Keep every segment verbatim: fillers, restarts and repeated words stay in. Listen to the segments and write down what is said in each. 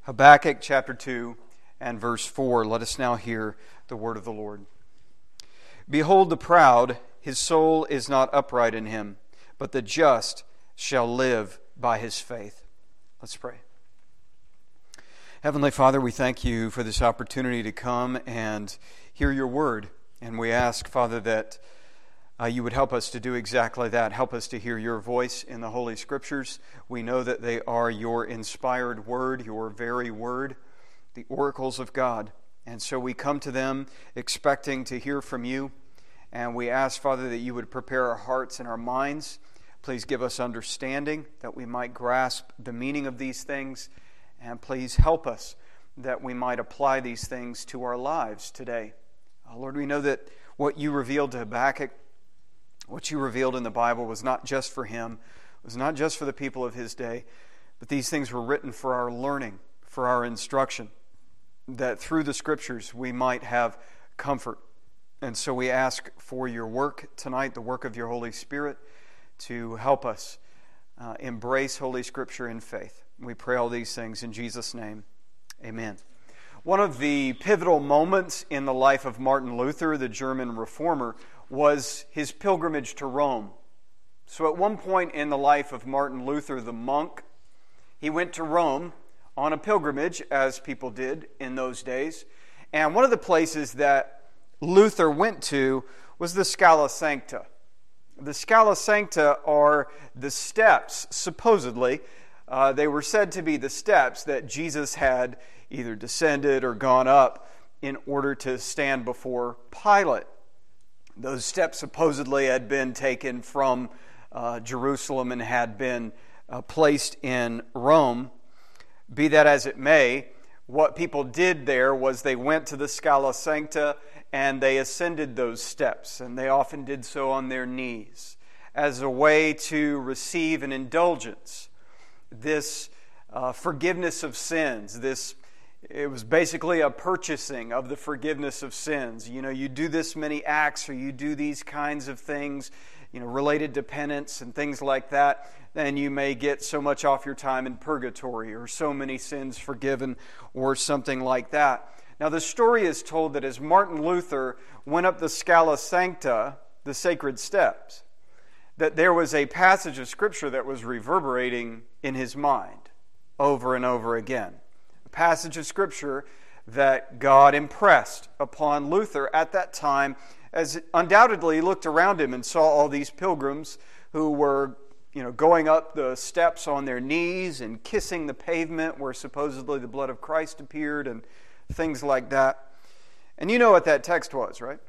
Habakkuk chapter two and verse four. Let us now hear the word of the Lord. Behold the proud, his soul is not upright in him, but the just shall live by his faith. Let's pray. Heavenly Father, we thank you for this opportunity to come and hear your word. And we ask, Father, that uh, you would help us to do exactly that. Help us to hear your voice in the Holy Scriptures. We know that they are your inspired word, your very word, the oracles of God. And so we come to them expecting to hear from you. And we ask, Father, that you would prepare our hearts and our minds. Please give us understanding that we might grasp the meaning of these things. And please help us that we might apply these things to our lives today. Uh, Lord, we know that what you revealed to Habakkuk, what you revealed in the Bible was not just for him, was not just for the people of his day, but these things were written for our learning, for our instruction, that through the Scriptures we might have comfort. And so we ask for your work tonight, the work of your Holy Spirit, to help us uh, embrace Holy Scripture in faith. We pray all these things in Jesus' name. Amen. One of the pivotal moments in the life of Martin Luther, the German reformer, was his pilgrimage to Rome. So at one point in the life of Martin Luther, the monk, he went to Rome on a pilgrimage, as people did in those days. And one of the places that Luther went to was the Scala Sancta. The Scala Sancta are the steps, supposedly, uh, they were said to be the steps that Jesus had either descended or gone up in order to stand before Pilate. Those steps supposedly had been taken from uh, Jerusalem and had been uh, placed in Rome. Be that as it may, what people did there was they went to the Scala Sancta and they ascended those steps, and they often did so on their knees as a way to receive an indulgence, this uh, forgiveness of sins. This it was basically a purchasing of the forgiveness of sins. You know, you do this many acts, or you do these kinds of things, you know, related to penance and things like that, then you may get so much off your time in purgatory, or so many sins forgiven, or something like that. Now, the story is told that as Martin Luther went up the Scala Sancta, the sacred steps, that there was a passage of Scripture that was reverberating in his mind over and over again. A passage of Scripture that God impressed upon Luther at that time, as undoubtedly he looked around him and saw all these pilgrims who were, you know, going up the steps on their knees and kissing the pavement where supposedly the blood of Christ appeared and things like that. And you know what that text was, right?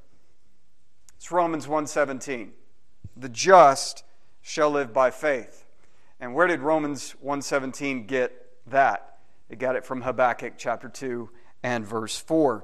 It's Romans one seventeen. The just shall live by faith. And where did Romans one seventeen get that? It got it from Habakkuk chapter two and verse four.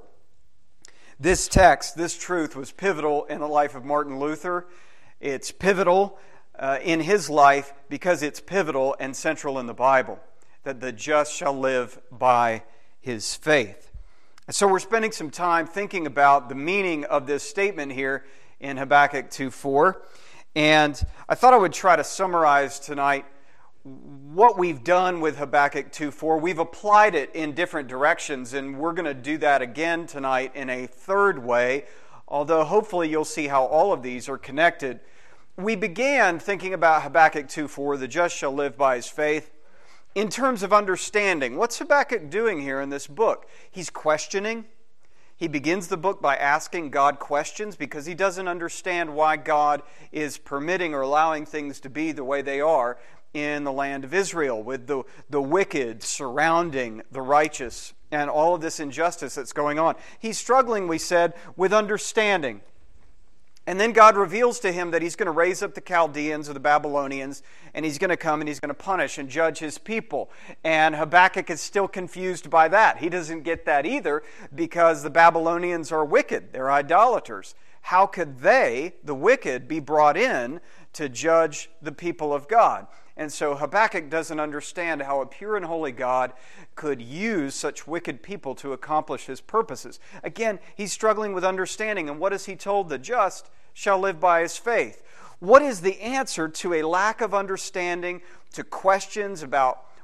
This text, this truth, was pivotal in the life of Martin Luther. It's pivotal uh, in his life because it's pivotal and central in the Bible, that the just shall live by his faith. And so we're spending some time thinking about the meaning of this statement here in Habakkuk two four. And I thought I would try to summarize tonight what we've done with Habakkuk two four. We've applied it in different directions, and we're going to do that again tonight in a third way, although hopefully you'll see how all of these are connected. We began thinking about Habakkuk two four, the just shall live by his faith, in terms of understanding. What's Habakkuk doing here in this book? He's questioning. He begins the book by asking God questions because he doesn't understand why God is permitting or allowing things to be the way they are in the land of Israel, with the, the wicked surrounding the righteous and all of this injustice that's going on. He's struggling, we said, with understanding. And then God reveals to him that he's going to raise up the Chaldeans or the Babylonians, and he's going to come and he's going to punish and judge his people. And Habakkuk is still confused by that. He doesn't get that either because the Babylonians are wicked. They're idolaters. How could they, the wicked, be brought in to judge the people of God? And so Habakkuk doesn't understand how a pure and holy God could use such wicked people to accomplish his purposes. Again, he's struggling with understanding. And what is he told? The just shall live by his faith. What is the answer to a lack of understanding, to questions about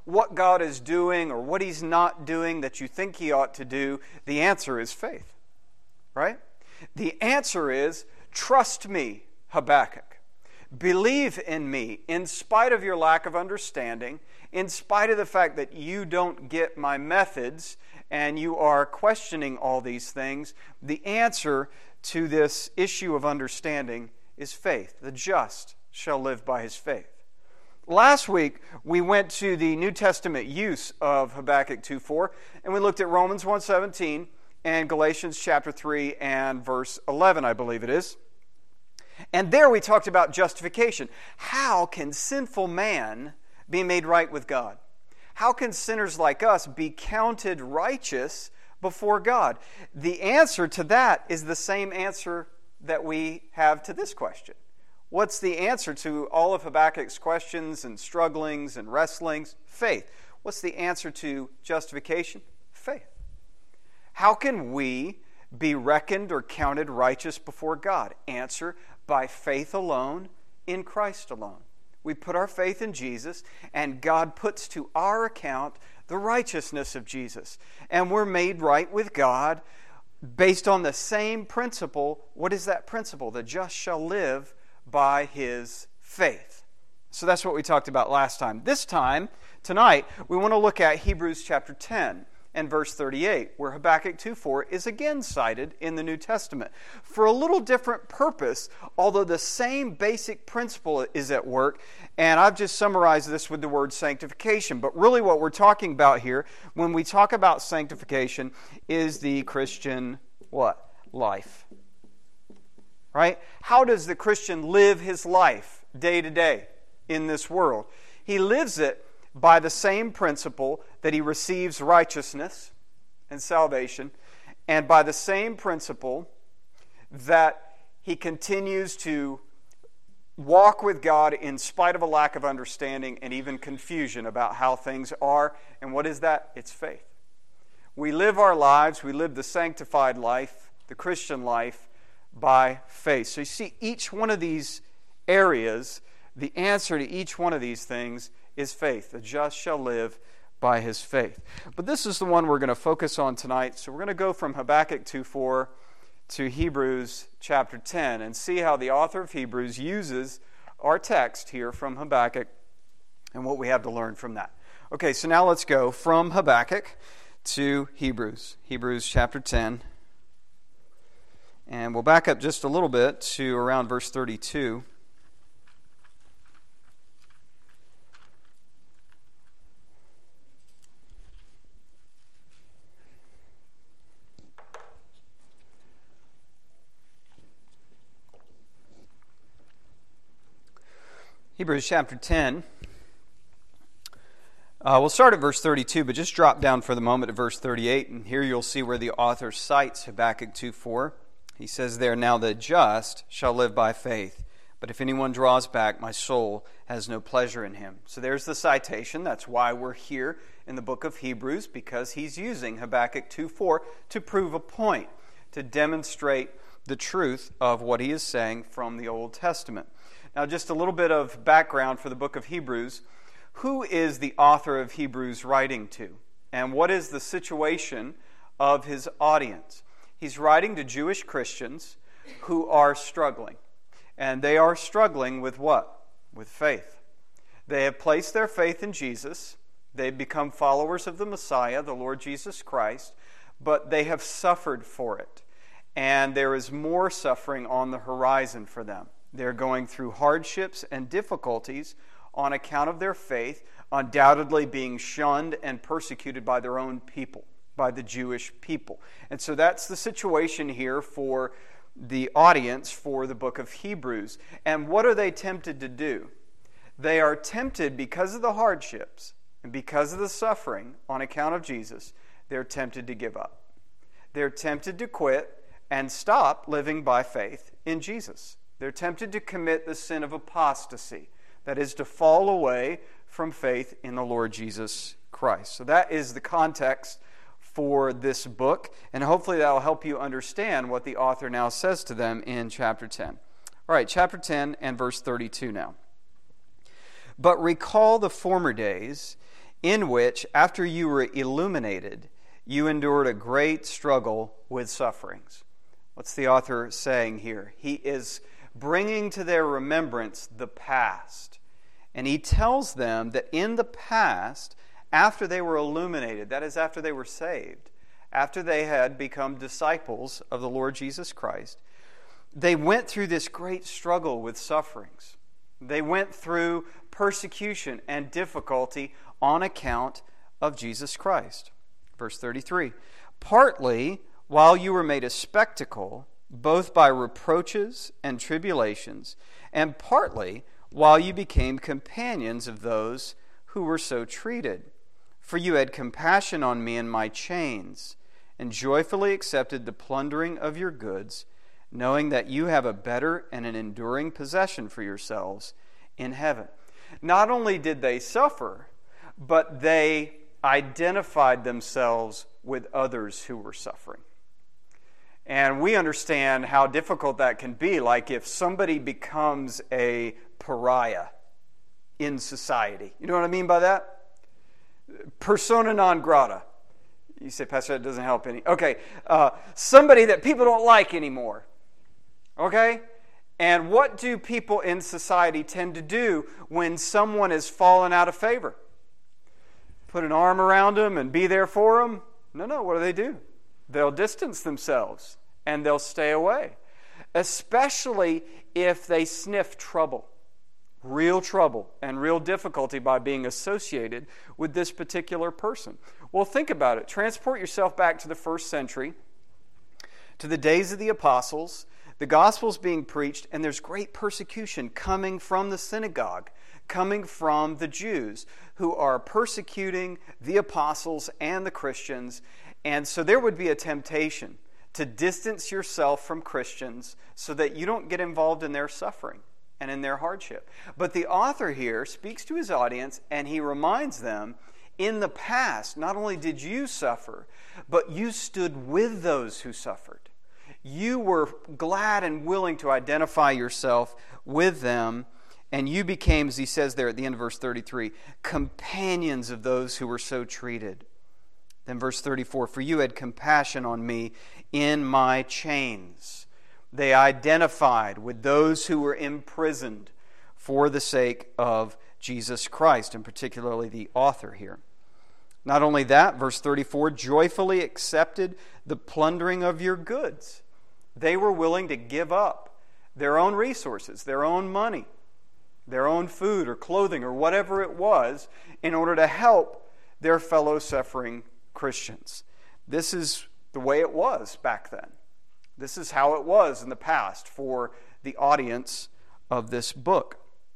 what God is doing or what He's not doing that you think He ought to do, the answer is faith, right? The answer is, trust me, Habakkuk. Believe in me in spite of your lack of understanding, in spite of the fact that you don't get my methods and you are questioning all these things. The answer to this issue of understanding is faith. The just shall live by his faith. Last week, we went to the New Testament use of Habakkuk two four, and we looked at Romans one seventeen and Galatians chapter three and verse eleven, I believe it is. And there we talked about justification. How can sinful man be made right with God? How can sinners like us be counted righteous before God? The answer to that is the same answer that we have to this question. What's the answer to all of Habakkuk's questions and strugglings and wrestlings? Faith. What's the answer to justification? Faith. How can we be reckoned or counted righteous before God? Answer, by faith alone, in Christ alone. We put our faith in Jesus, and God puts to our account the righteousness of Jesus. And we're made right with God based on the same principle. What is that principle? The just shall live by his faith. So that's what we talked about last time. This time, tonight, we want to look at Hebrews chapter ten and verse thirty-eight, where Habakkuk two four is again cited in the New Testament for a little different purpose, although the same basic principle is at work. And I've just summarized this with the word sanctification. But really what we're talking about here, when we talk about sanctification, is the Christian what? Life. Right? How does the Christian live his life day to day in this world? He lives it by the same principle that he receives righteousness and salvation, and by the same principle that he continues to walk with God in spite of a lack of understanding and even confusion about how things are. And what is that? It's faith. We live our lives, we live the sanctified life, the Christian life, by faith. So you see, each one of these areas, the answer to each one of these things is faith. The just shall live by his faith. But this is the one we're going to focus on tonight. So we're going to go from Habakkuk two four to Hebrews chapter ten and see how the author of Hebrews uses our text here from Habakkuk and what we have to learn from that. Okay, so now let's go from Habakkuk to Hebrews. Hebrews chapter ten. And we'll back up just a little bit to around verse thirty-two. Hebrews chapter ten. Uh, we'll start at verse thirty-two, but just drop down for the moment to verse thirty-eight, and here you'll see where the author cites Habakkuk two four. He says there, "Now the just shall live by faith, but if anyone draws back, my soul has no pleasure in him." So there's the citation. That's why we're here in the book of Hebrews, because he's using Habakkuk two four to prove a point, to demonstrate the truth of what he is saying from the Old Testament. Now, just a little bit of background for the book of Hebrews. Who is the author of Hebrews writing to? And what is the situation of his audience? He's writing to Jewish Christians who are struggling. And they are struggling with what? With faith. They have placed their faith in Jesus. They've become followers of the Messiah, the Lord Jesus Christ, but they have suffered for it. And there is more suffering on the horizon for them. They're going through hardships and difficulties on account of their faith, undoubtedly being shunned and persecuted by their own people, by the Jewish people. And so that's the situation here for the audience for the book of Hebrews. And what are they tempted to do? They are tempted, because of the hardships and because of the suffering on account of Jesus, they're tempted to give up. They're tempted to quit and stop living by faith in Jesus. They're tempted to commit the sin of apostasy, that is, to fall away from faith in the Lord Jesus Christ. So that is the context for this book, and hopefully that will help you understand what the author now says to them in chapter ten. All right, chapter ten and verse thirty-two now. "But recall the former days in which, after you were illuminated, you endured a great struggle with sufferings. What's the author saying here? He is bringing to their remembrance the past. And he tells them that in the past, after they were illuminated, that is, after they were saved, after they had become disciples of the Lord Jesus Christ, they went through this great struggle with sufferings. They went through persecution and difficulty on account of Jesus Christ. Verse thirty-three, partly while you were made a spectacle, both by reproaches and tribulations, and partly while you became companions of those who were so treated. For you had compassion on me in my chains, and joyfully accepted the plundering of your goods, knowing that you have a better and an enduring possession for yourselves in heaven. Not only did they suffer, but they identified themselves with others who were suffering. And we understand how difficult that can be. Like if somebody becomes a pariah in society. You know what I mean by that? Persona non grata. You say, Pastor, that doesn't help any. Okay, uh, somebody that people don't like anymore. Okay? And what do people in society tend to do when someone has fallen out of favor? Put an arm around them and be there for them? No, no, what do they do? They'll distance themselves and they'll stay away. Especially if they sniff trouble. Real trouble and real difficulty by being associated with this particular person. Well, think about it. Transport yourself back to the first century, to the days of the apostles. The gospel's being preached, and there's great persecution coming from the synagogue, coming from the Jews who are persecuting the apostles and the Christians. And so there would be a temptation to distance yourself from Christians so that you don't get involved in their suffering and in their hardship. But the author here speaks to his audience and he reminds them, in the past, not only did you suffer, but you stood with those who suffered. You were glad and willing to identify yourself with them, and you became, as he says there at the end of verse thirty-three, companions of those who were so treated. Then verse thirty-four, for you had compassion on me in my chains. They identified with those who were imprisoned for the sake of Jesus Christ, and particularly the author here. Not only that, verse thirty-four, joyfully accepted the plundering of your goods. They were willing to give up their own resources, their own money, their own food or clothing or whatever it was in order to help their fellow suffering Christians. This is the way it was back then. This is how it was in the past for the audience of this book.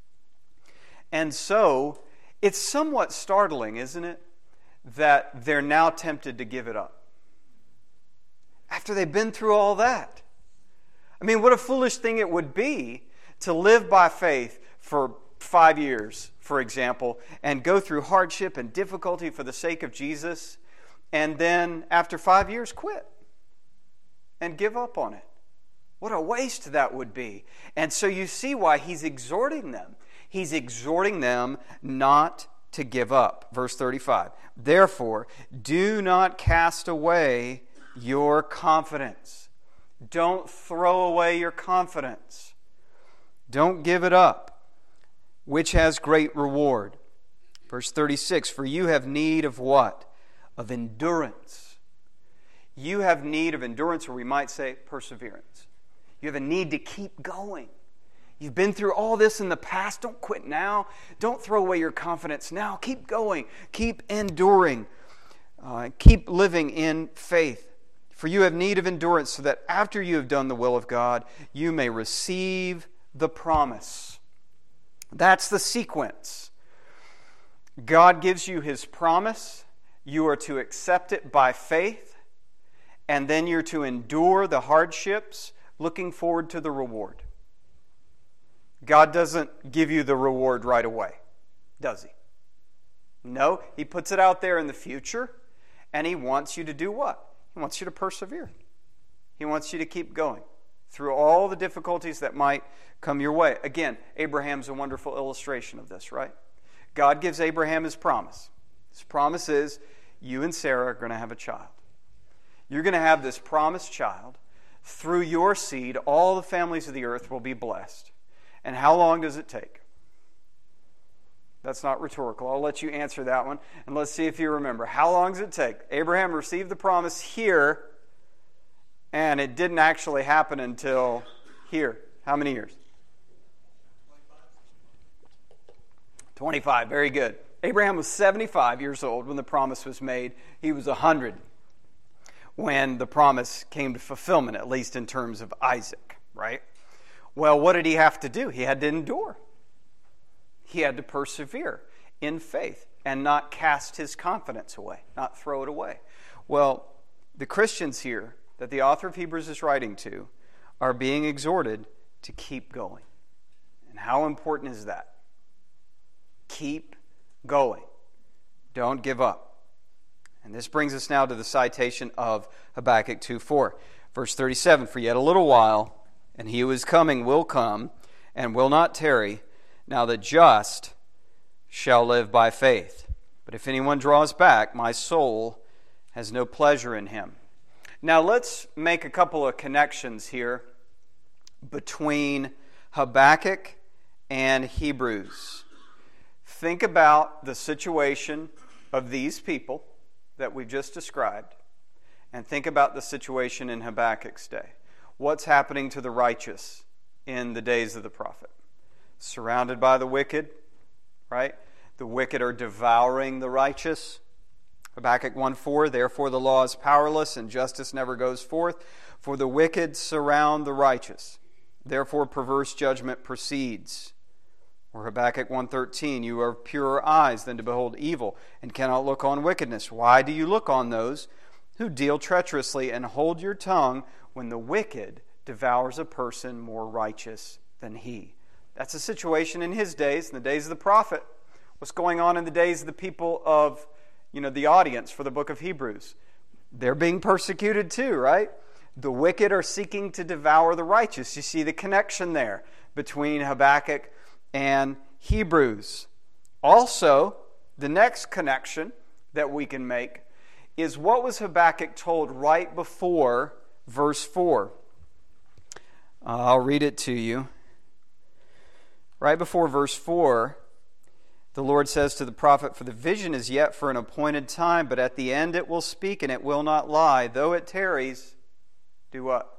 And so, it's somewhat startling, isn't it, that they're now tempted to give it up. After they've been through all that. I mean, what a foolish thing it would be to live by faith for five years, for example, and go through hardship and difficulty for the sake of Jesus, and then after five years quit and give up on it. What a waste that would be. And so you see why he's exhorting them. He's exhorting them not to give up. Verse thirty-five, therefore, do not cast away your confidence. Don't throw away your confidence. Don't give it up, which has great reward. Verse thirty-six, for you have need of what? Of endurance. You have need of endurance, or we might say perseverance. You have a need to keep going. You've been through all this in the past. Don't quit now. Don't throw away your confidence now. Keep going. Keep enduring. Uh, keep living in faith. For you have need of endurance, so that after you have done the will of God, you may receive the promise. That's the sequence. God gives you His promise. You are to accept it by faith. And then you're to endure the hardships, looking forward to the reward. God doesn't give you the reward right away, does He? No, He puts it out there in the future, and He wants you to do what? He wants you to persevere. He wants you to keep going through all the difficulties that might come your way. Again, Abraham's a wonderful illustration of this, right? God gives Abraham his promise. His promise is you and Sarah are going to have a child. You're going to have this promised child. Through your seed, all the families of the earth will be blessed. And how long does it take? That's not rhetorical. I'll let you answer that one. And let's see if you remember. How long does it take? Abraham received the promise here, and it didn't actually happen until here. How many years? twenty-five. Very good. Abraham was seventy-five years old when the promise was made. He was one hundred when the promise came to fulfillment, at least in terms of Isaac, right? Well, what did he have to do? He had to endure. He had to persevere in faith and not cast his confidence away, not throw it away. Well, the Christians here that the author of Hebrews is writing to are being exhorted to keep going. And how important is that? Keep going. Don't give up. And this brings us now to the citation of Habakkuk two four. Verse thirty-seven, for yet a little while, and he who is coming will come, and will not tarry. Now the just shall live by faith. But if anyone draws back, my soul has no pleasure in him. Now let's make a couple of connections here between Habakkuk and Hebrews. Think about the situation of these people that we've just described, and think about the situation in Habakkuk's day. What's happening to the righteous in the days of the prophet? Surrounded by the wicked, right? The wicked are devouring the righteous. Habakkuk one four, therefore the law is powerless and justice never goes forth, for the wicked surround the righteous. Therefore perverse judgment proceeds. Or Habakkuk one thirteen, you have purer eyes than to behold evil, and cannot look on wickedness. Why do you look on those who deal treacherously, and hold your tongue when the wicked devours a person more righteous than he? That's a situation in his days, in the days of the prophet. What's going on in the days of the people of, you know, the audience for the book of Hebrews? They're being persecuted too, right? The wicked are seeking to devour the righteous. You see the connection there between Habakkuk and Hebrews. Also, the next connection that we can make is what was Habakkuk told right before verse four. Uh, I'll read it to you. Right before verse four, the Lord says to the prophet, for the vision is yet for an appointed time, but at the end it will speak and it will not lie. Though it tarries, do what?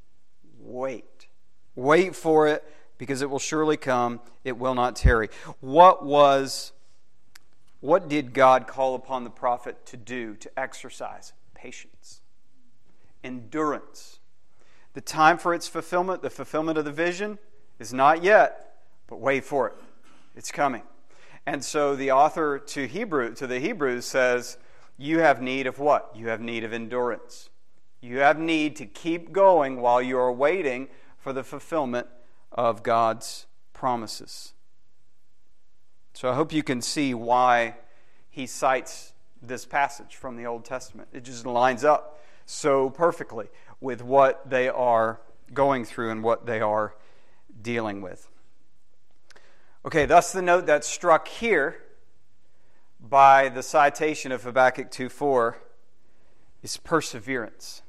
Wait. Wait for it, because it will surely come, it will not tarry. What was, what did God call upon the prophet to do, to exercise? Patience. Endurance. The time for its fulfillment, the fulfillment of the vision, is not yet, but wait for it. It's coming. And so the author to Hebrew, to the Hebrews says, you have need of what? You have need of endurance. You have need to keep going while you are waiting for the fulfillment of God's promises. So I hope you can see why he cites this passage from the Old Testament. It just lines up so perfectly with what they are going through and what they are dealing with. Okay, thus the note that's struck here by the citation of Habakkuk two four is perseverance.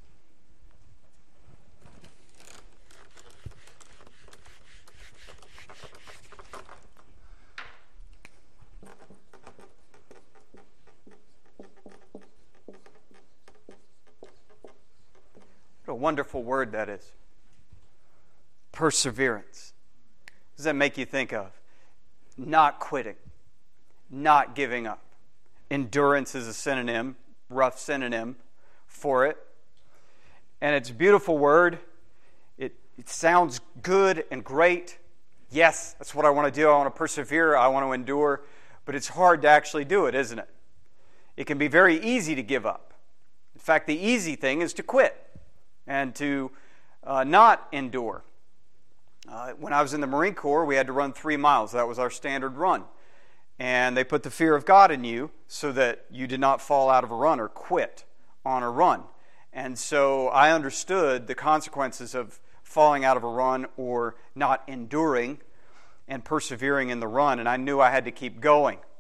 What a wonderful word that is. Perseverance. What does that make you think of? Not quitting. Not giving up. Endurance is a synonym, rough synonym for it. And it's a beautiful word. It, it sounds good and great. Yes, that's what I want to do. I want to persevere. I want to endure. But it's hard to actually do it, isn't it? It can be very easy to give up. In fact, the easy thing is to quit and to uh, not endure. Uh, when I was in the Marine Corps, we had to run three miles. That was our standard run. And they put the fear of God in you so that you did not fall out of a run or quit on a run. And so I understood the consequences of falling out of a run or not enduring and persevering in the run, and I knew I had to keep going.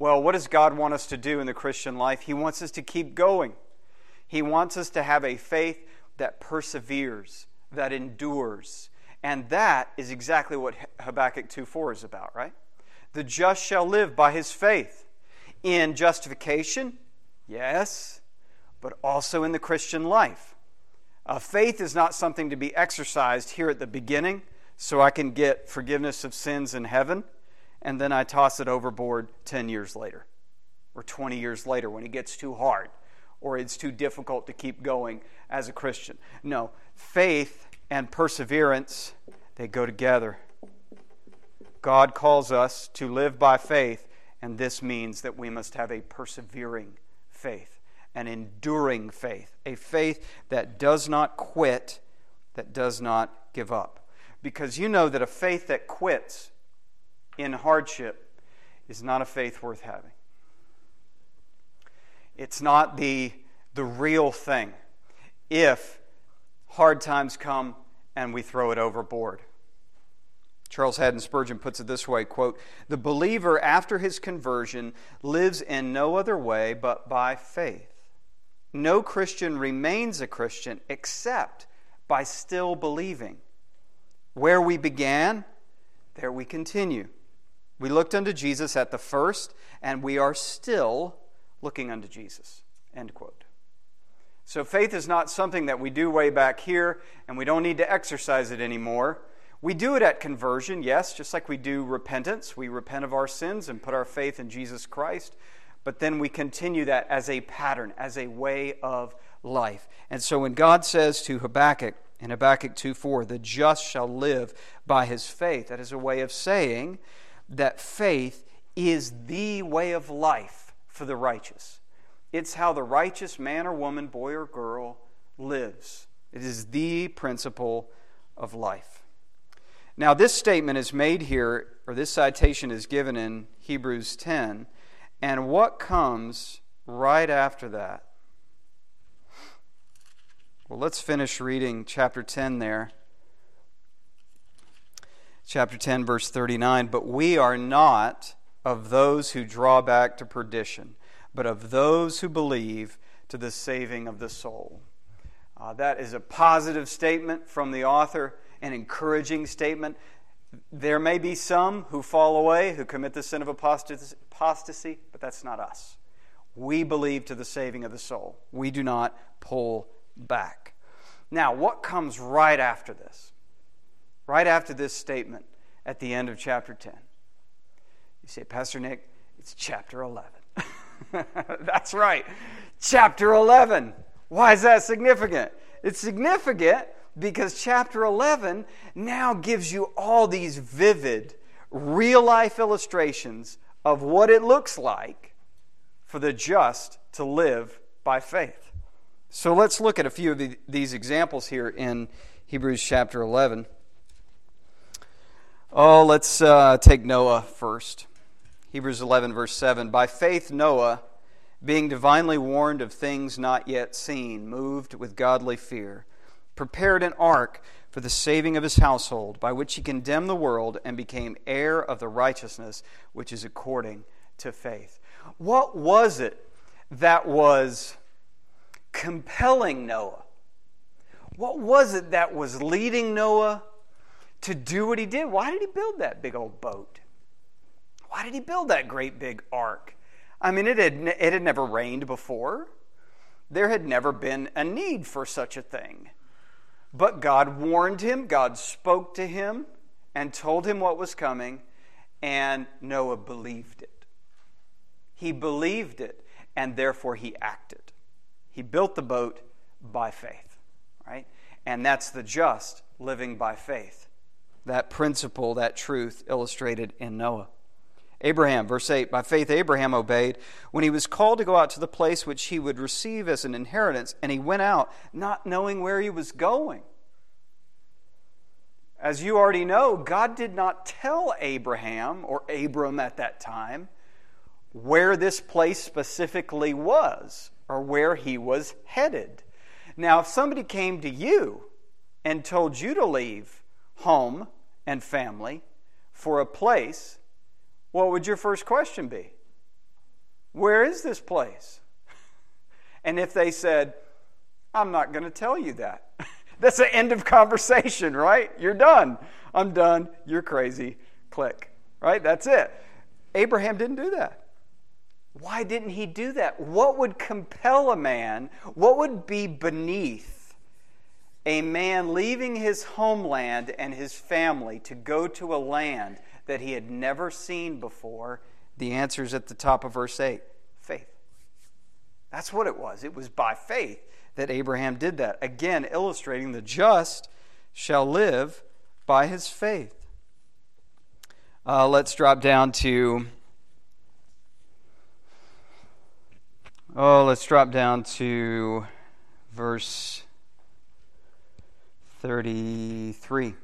Well, what does God want us to do in the Christian life? He wants us to keep going. He wants us to have a faith that perseveres, that endures. And that is exactly what Habakkuk two four is about, right? The just shall live by his faith. In justification, yes, but also in the Christian life. Uh, faith is not something to be exercised here at the beginning so I can get forgiveness of sins in heaven, and then I toss it overboard ten years later or twenty years later when it gets too hard or it's too difficult to keep going as a Christian. No, faith and perseverance, they go together. God calls us to live by faith, and this means that we must have a persevering faith, an enduring faith, a faith that does not quit, that does not give up. Because you know that a faith that quits in hardship is not a faith worth having. It's not the, the real thing if hard times come and we throw it overboard. Charles Haddon Spurgeon puts it this way, quote, "The believer after his conversion lives in no other way but by faith. No Christian remains a Christian except by still believing. Where we began, there we continue. We looked unto Jesus at the first, and we are still looking unto Jesus." End quote. So faith is not something that we do way back here, and we don't need to exercise it anymore. We do it at conversion, yes, just like we do repentance. We repent of our sins and put our faith in Jesus Christ. But then we continue that as a pattern, as a way of life. And so when God says to Habakkuk, in Habakkuk two four, "The just shall live by his faith," that is a way of saying that faith is the way of life for the righteous. It's how the righteous man or woman, boy or girl, lives. It is the principle of life. Now, this statement is made here, or this citation is given in Hebrews ten, and what comes right after that? Well, let's finish reading chapter ten there. Chapter ten, verse thirty-nine, "But we are not of those who draw back to perdition, but of those who believe to the saving of the soul." Uh, that is a positive statement from the author, an encouraging statement. There may be some who fall away, who commit the sin of apostasy, but that's not us. We believe to the saving of the soul. We do not pull back. Now, what comes right after this? Right after this statement at the end of chapter ten? You say, "Pastor Nick, it's chapter eleven. That's right. Chapter eleven. Why is that significant? It's significant because chapter eleven now gives you all these vivid, real-life illustrations of what it looks like for the just to live by faith. So let's look at a few of the, these examples here in Hebrews chapter eleven. Oh, let's uh, take Noah first. Hebrews eleven, verse seven. "By faith Noah, being divinely warned of things not yet seen, moved with godly fear, prepared an ark for the saving of his household, by which he condemned the world and became heir of the righteousness which is according to faith." What was it that was compelling Noah? What was it that was leading Noah to do what he did? Why did he build that big old boat? Why did he build that great big ark? I mean, it had, it had never rained before. There had never been a need for such a thing. But God warned him, God spoke to him, and told him what was coming, and Noah believed it. He believed it, and therefore he acted. He built the boat by faith, right? And that's the just living by faith. That principle, that truth illustrated in Noah. Abraham, verse eight, "By faith Abraham obeyed when he was called to go out to the place which he would receive as an inheritance, and he went out not knowing where he was going." As you already know, God did not tell Abraham, or Abram at that time, where this place specifically was, or where he was headed. Now, if somebody came to you and told you to leave home and family for a place, what would your first question be? Where is this place? And if they said, I'm not going to tell you that. That's the end of conversation, right? You're done. I'm done. You're crazy. Click. Right? That's it. Abraham didn't do that. Why didn't he do that? What would compel a man? What would be beneath a man leaving his homeland and his family to go to a land that he had never seen before? The answer is at the top of verse eight. Faith. That's what it was. It was by faith that Abraham did that. Again, illustrating the just shall live by his faith. Uh, let's drop down to... Oh, let's drop down to verse thirty-three.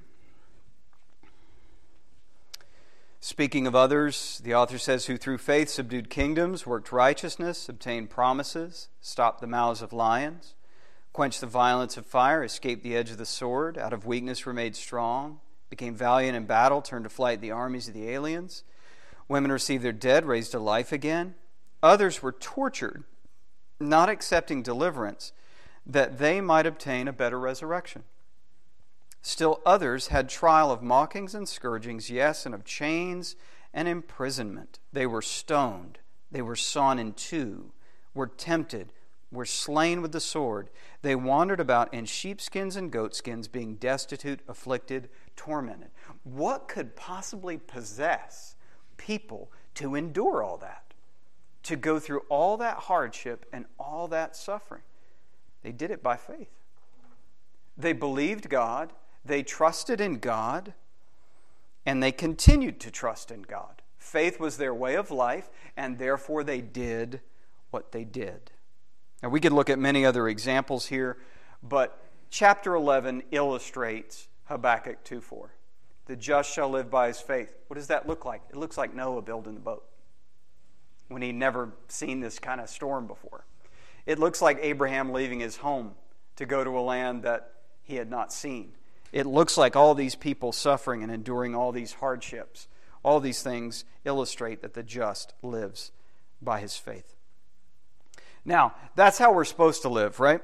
Speaking of others, the author says, who through faith subdued kingdoms, worked righteousness, obtained promises, stopped the mouths of lions, quenched the violence of fire, escaped the edge of the sword, out of weakness were made strong, became valiant in battle, turned to flight the armies of the aliens. Women received their dead, raised to life again. Others were tortured, not accepting deliverance, that they might obtain a better resurrection. Still others had trial of mockings and scourgings, yes, and of chains and imprisonment. They were stoned, they were sawn in two, were tempted, were slain with the sword. They wandered about in sheepskins and goatskins, being destitute, afflicted, tormented. What could possibly possess people to endure all that? To go through all that hardship and all that suffering? They did it by faith. They believed God, they trusted in God, and they continued to trust in God. Faith was their way of life, and therefore they did what they did. Now, we could look at many other examples here, but chapter eleven illustrates Habakkuk two four. The just shall live by his faith. What does that look like? It looks like Noah building the boat when he'd never seen this kind of storm before. It looks like Abraham leaving his home to go to a land that he had not seen. It looks like all these people suffering and enduring all these hardships. All these things illustrate that the just lives by his faith. Now, that's how we're supposed to live, right?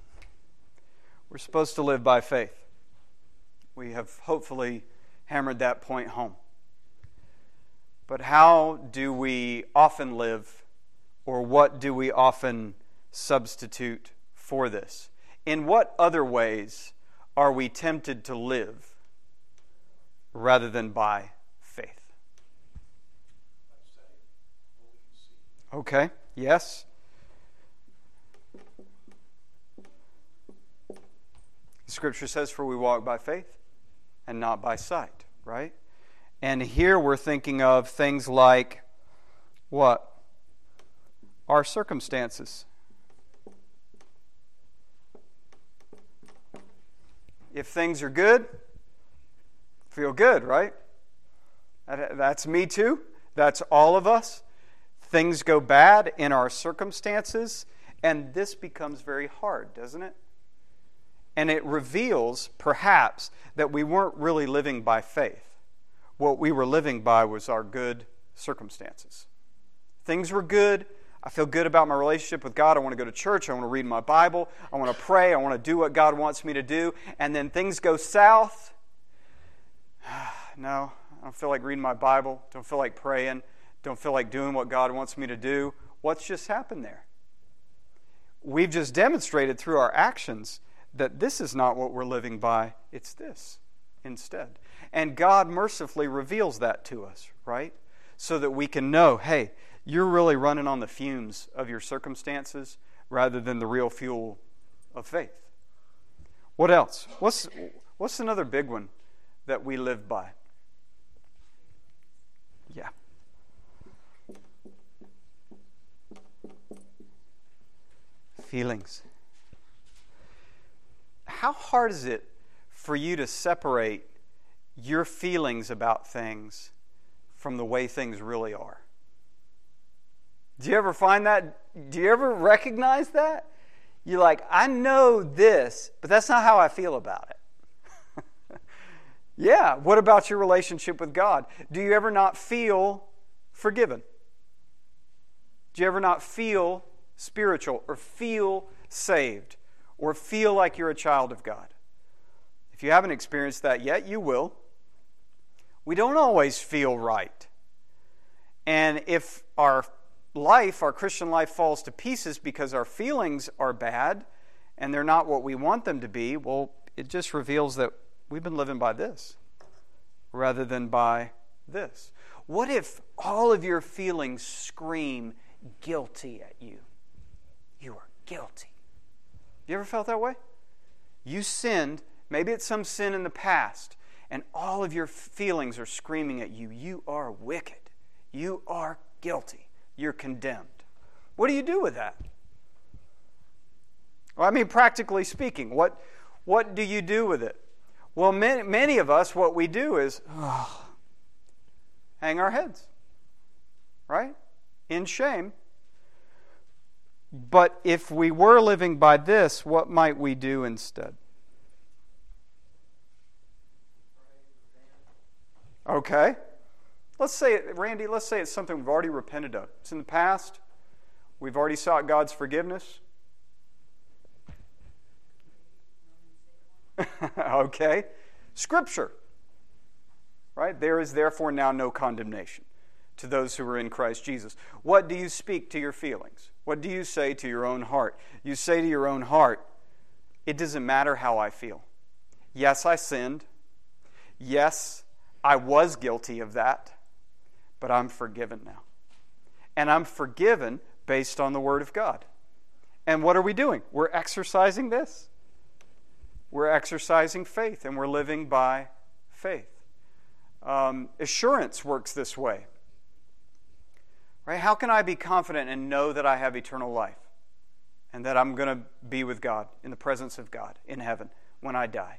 We're supposed to live by faith. We have hopefully hammered that point home. But how do we often live, or what do we often substitute for this? In what other ways are we tempted to live rather than by faith? Okay, yes. The Scripture says, for we walk by faith and not by sight, right? And here we're thinking of things like what? Our circumstances. If things are good, feel good, right? That's me too. That's all of us. Things go bad in our circumstances, and this becomes very hard, doesn't it? And it reveals, perhaps, that we weren't really living by faith. What we were living by was our good circumstances. Things were good. I feel good about my relationship with God. I want to go to church. I want to read my Bible. I want to pray. I want to do what God wants me to do. And then things go south. No, I don't feel like reading my Bible. Don't feel like praying. Don't feel like doing what God wants me to do. What's just happened there? We've just demonstrated through our actions that this is not what we're living by. It's this instead. And God mercifully reveals that to us, right? So that we can know, hey, you're really running on the fumes of your circumstances rather than the real fuel of faith. What else? What's, what's another big one that we live by? Yeah. Feelings. How hard is it for you to separate your feelings about things from the way things really are? Do you ever find that? Do you ever recognize that? You're like, I know this, but that's not how I feel about it. Yeah, what about your relationship with God? Do you ever not feel forgiven? Do you ever not feel spiritual or feel saved or feel like you're a child of God? If you haven't experienced that yet, you will. We don't always feel right. And if our life, our Christian life, falls to pieces because our feelings are bad and they're not what we want them to be, well, it just reveals that we've been living by this rather than by this. What if all of your feelings scream guilty at you? You are guilty. You ever felt that way? You sinned, maybe it's some sin in the past, and all of your feelings are screaming at you. You are wicked. You are guilty. You're condemned. What do you do with that? Well, I mean, practically speaking, what, what do you do with it? Well, many, many of us, what we do is oh, hang our heads, right? In shame. But if we were living by this, what might we do instead? Okay. Let's say it, Randy, let's say it's something we've already repented of. It's in the past. We've already sought God's forgiveness. Okay. Scripture. Right? There is therefore now no condemnation to those who are in Christ Jesus. What do you speak to your feelings? What do you say to your own heart? You say to your own heart, it doesn't matter how I feel. Yes, I sinned. Yes, I was guilty of that. But I'm forgiven now. And I'm forgiven based on the Word of God. And what are we doing? We're exercising this. We're exercising faith, and we're living by faith. Um, assurance works this way. Right? How can I be confident and know that I have eternal life and that I'm going to be with God, in the presence of God, in heaven, when I die?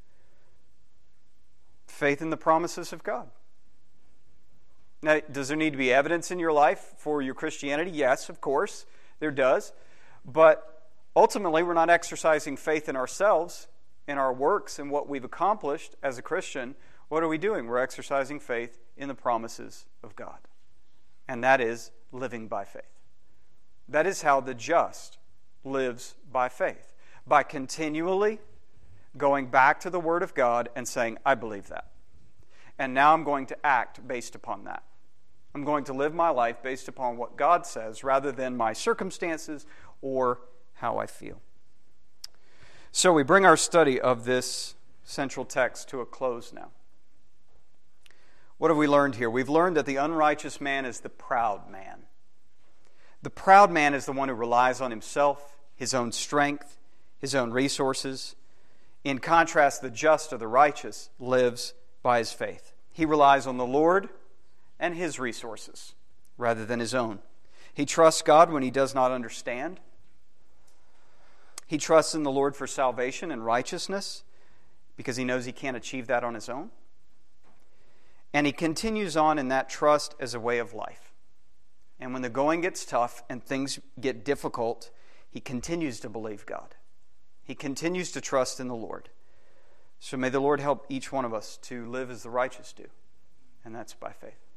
Faith in the promises of God. Now, does there need to be evidence in your life for your Christianity? Yes, of course, there does. But ultimately, we're not exercising faith in ourselves, in our works, and what we've accomplished as a Christian. What are we doing? We're exercising faith in the promises of God. And that is living by faith. That is how the just lives by faith. By continually going back to the Word of God and saying, I believe that. And now I'm going to act based upon that. I'm going to live my life based upon what God says rather than my circumstances or how I feel. So we bring our study of this central text to a close now. What have we learned here? We've learned that the unrighteous man is the proud man. The proud man is the one who relies on himself, his own strength, his own resources. In contrast, the just or the righteous lives by his faith. He relies on the Lord and his resources rather than his own. He trusts God when he does not understand. He trusts in the Lord for salvation and righteousness because he knows he can't achieve that on his own. And he continues on in that trust as a way of life. And when the going gets tough and things get difficult, he continues to believe God. He continues to trust in the Lord. So may the Lord help each one of us to live as the righteous do, and that's by faith.